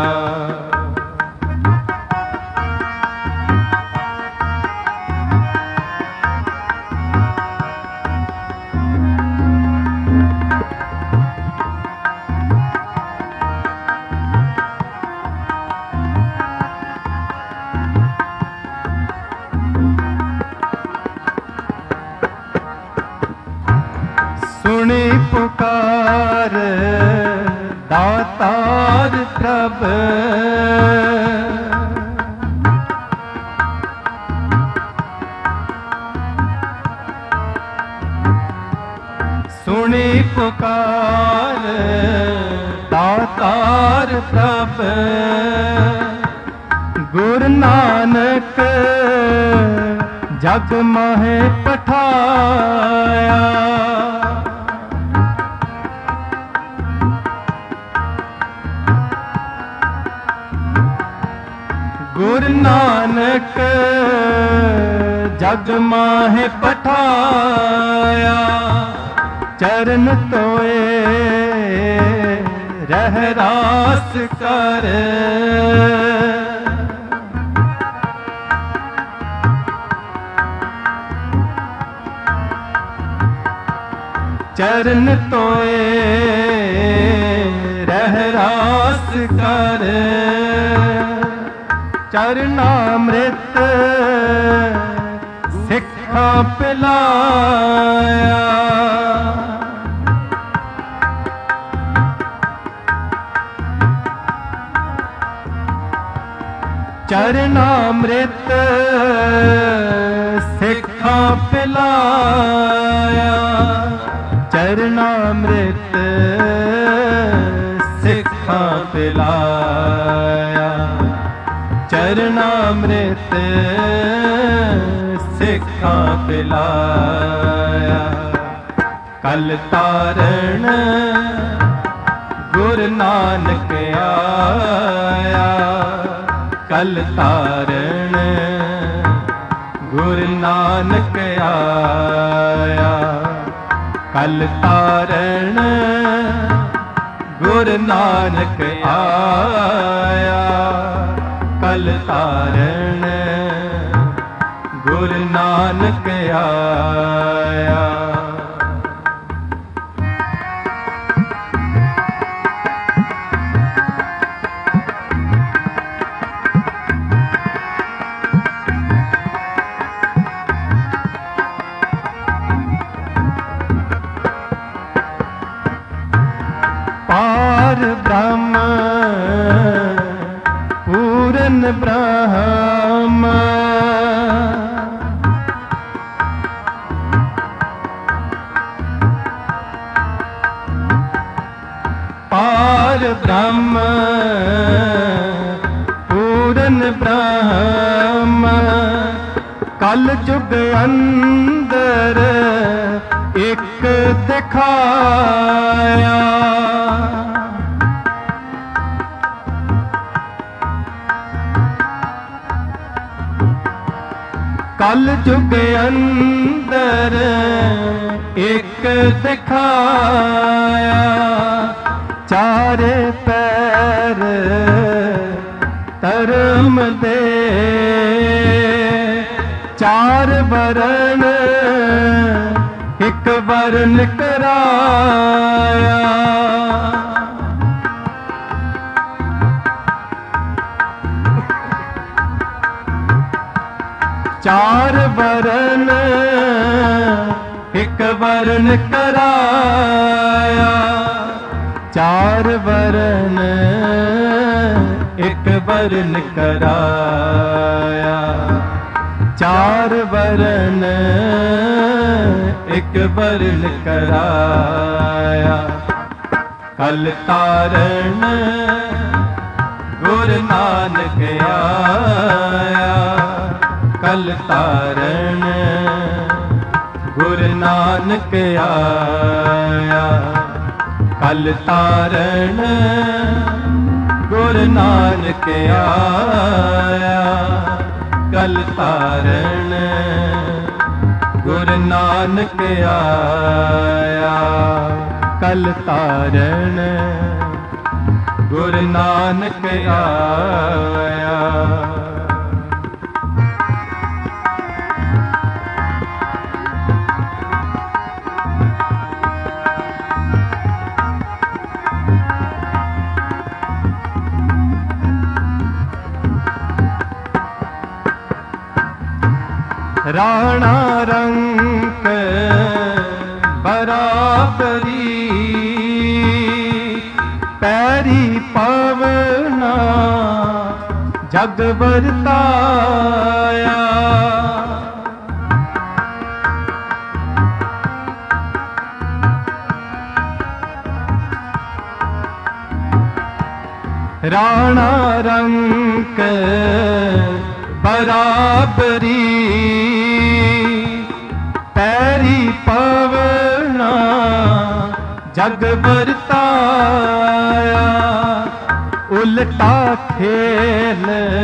ਸੁਣੀ ਪੁਕਾਰ ਦਾਤਾਰ ਪ੍ਰਭ, ਸੁਣੀ ਪੁਕਾਰ ਦਾਤਾਰ ਪ੍ਰਭ, ਗੁਰੂ ਨਾਨਕ ਜਗ ਮਾਹੇ ਪਠਾਇਆ, ਗੁਰੂ ਨਾਨਕ ਜਗ ਮਾਹੇ ਪਠਾਇਆ, ਚਰਨ ਤੋਏ ਰਹਿ ਰਾਸ ਕਰ, ਚਰਨ ਤੋਏ ਰਹਿ ਰਾਸ ਕਰ, ਚਰਨਾਮ੍ਰਿਤ ਸਿੱਖਾਂ ਪਿਲਾਇਆ। ਚਰਨਾਮ੍ਰਿਤ ਸਿੱਖਾਂ ਪਿਲਾਇਆ। ਚਰਨਾਮ੍ਰਿਤ ਸਿੱਖਾਂ ਪਿਲਾਇਆ। ਚਰਨਾਮ੍ਰਿਤ ਸਿੱਖਾਂ ਪਿਲਾਇਆ। ਕਲ ਤਾਰਨ ਗੁਰੂ ਨਾਨਕ ਆਇਆ। ਕਲ ਤਾਰਨ ਗੁਰੂ ਨਾਨਕ ਆਇਆ। ਕਲ ਤਾਰਨ ਗੁਰੂ ਨਾਨਕ ਆਇਆ। ਕਲ ਤਾਰਨ ਗੁਰੂ ਨਾਨਕ ਆਇਆ। ਪਾਰ ਬ੍ਰਹਮ ਪੂਰਨ ਬ੍ਰਹਮ। ਪਾਰ ਬ੍ਰਹਮ ਪੂਰਨ ਬ੍ਰਹਮ। ਕਲ ਜੁਗ ਅੰਦਰ ਇੱਕ ਦਿਖਾਇਆ। ਕਲ ਜੁਗ ਅੰਦਰ ਇੱਕ ਦਿਖਾਇਆ। ਚਾਰੇ ਪੈਰ ਧਰਮ ਦੇ। ਚਾਰ ਵਰਨ ਇੱਕ ਵਰਨ ਕਰਾਇਆ। ਚਾਰ ਵਰਨ ਇੱਕ ਵਰਨ ਕਰਾਇਆ। ਚਾਰ ਵਰਨ ਇੱਕ ਵਰਨ ਕਰਾਇਆ। ਚਾਰ ਵਰਨ ਇੱਕ ਵਰਨ ਕਰਾਇਆ। ਕਲ ਤਾਰਨ ਗੁਰੂ ਨਾਨਕ ਆਇਆ। ਕਲ ਤਾਰਨ ਗੁਰੂ ਨਾਨਕ ਆਇਆ। ਕਲ ਤਾਰਨ ਗੁਰੂ ਨਾਨਕ ਆਇਆ। ਕਲ ਤਾਰਨ ਗੁਰੂ ਨਾਨਕ ਆਇਆ। ਕਲ ਤਾਰਨ ਗੁਰੂ ਨਾਨਕ ਆਇਆ। ਰਾਣਾ ਰੰਕ ਬਰਾਬਰੀ। ਪੈਰੀ ਪਵਨਾ ਜਗ ਵਰਤਾਇਆ। ਰਾਣਾ ਰੰਕ ਬਰਾਬਰੀ। ਪੈਰੀ ਪਵਨਾ ਜਗ ਵਰਤਾਇਆ। ਉਲਟਾ ਖੇਲ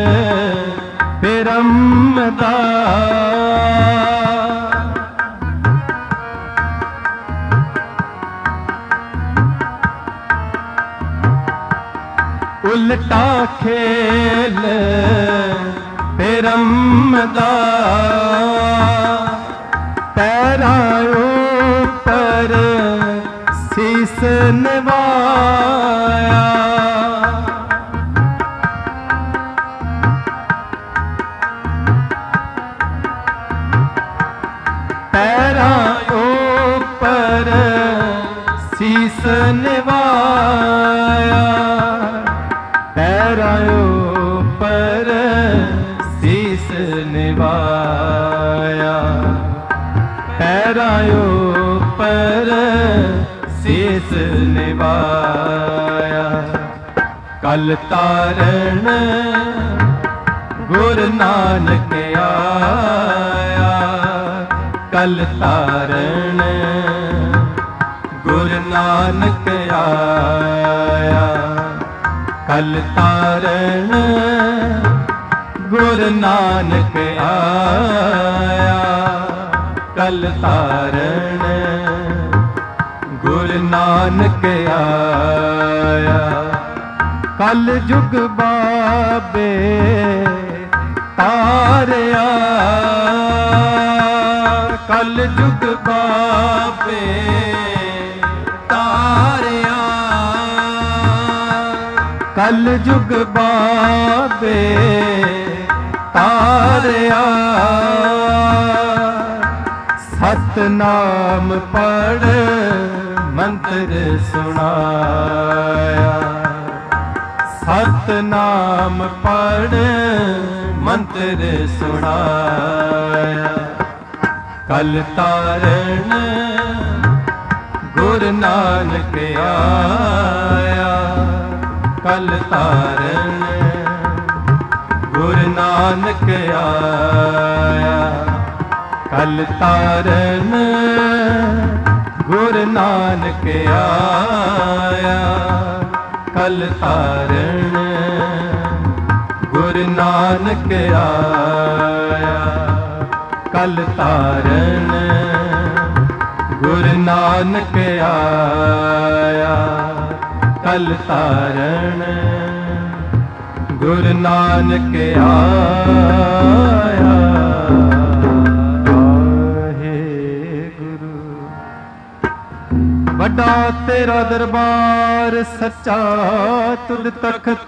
ਬ੍ਰਹਮ ਦਾ। ਉਲਟਾ ਖੇਲ ਬ੍ਰਹਮ ਦਾ। ਪੈਰਾਂ ਉੱਪਰ ਸੀਸ ਨਿਵਾਇਆ। निवाया, पैरां ऊपर शीस निवाया, पैरां ऊपर शीस निवाया। कल तारण गुरु नानक आया, कल तारण गुरु नानक आया, कल तारण गुरु नानक आया, कल तारण गुरु नानक आया। कल जुग बाबे तारया, कल जुग बाबे तारया, कल जुग बाबे तारया। सतनाम पढ़ मंत्र सुनाया, सतनाम पढ़ मंत्र सुनाया। कल तारण गुरु नानक आया, कल तारण गुरु नानक आया, कल तारण गुरु नानक आया, कल तारण गुरु नानक आया, कल तारण गुरु नानक आया, कल तारण गुरु नानक आया। वड्डा तेरा दरबार सच्चा तुद तख्त,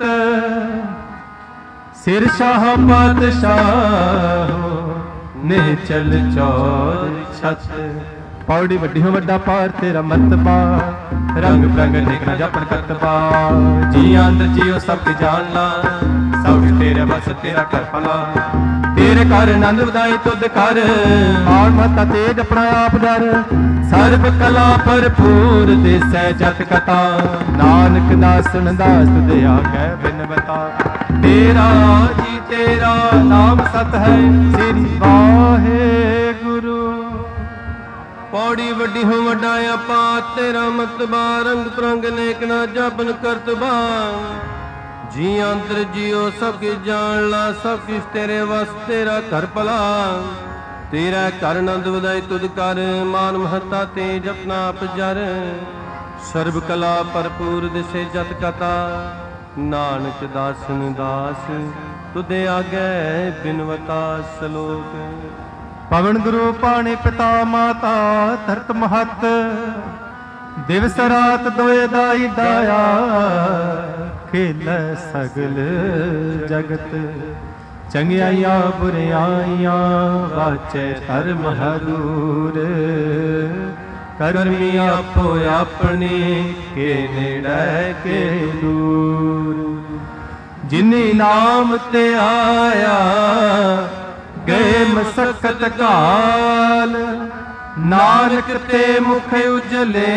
सिर शाह पातशाह निचल चौर छत। पौड़ी वड्डी हो वड्डा पार तेरा मतबा, रंग बिरंग देखना जपन करतबा। जी अंदर जियो सब जानना, सब तेरे बस तेरा कर भला। तेरे कर आनंद वधाई तुद कर, आड़ मता तेज अपना आप डर। सर्व कला भरपूर दिसै जत कथा, नानक नासण दास तुद आकै बिन बता। तेरा जी तेरा नाम सत है, श्री वाहेगुरु। पौड़ी वड्डी हो वड्डा आपा, तेरा मतबा रंग परंग नेकना जपन करतबा। जी अंतर जियो सब किस जान ला, सब किस तेरे वस तेरा कर भला। तेरा कर आनंद वधाई तुद कर, मान महता ते जपना आप जर। सर्व कला भरपूर दिसे जत कथा, नानक दासन दास तुदे आगे बिनवता सलोक। पवन गुरु पाणी पिता माता धरत महत, दिवस रात दोए दाई दाया। खेल सगल जगत चंगियाइया बुरियाइया, वाचे धर्म हरूर। करमी आपो अपनी के नेड़े के दूर। जिनी नाम ते आया गए मसकत काल, नानक ते मुख उजले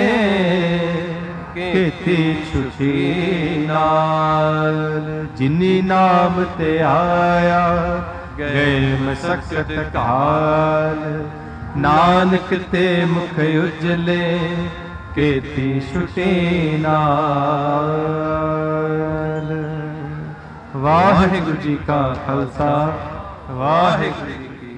केती छुटी नाल। जिनी नाम ते आया गए मसकत काल, नानक ते मुख उजले केती छुटी नाल। वाहिगुरु जी का खालसा, वाहिगुरु जी की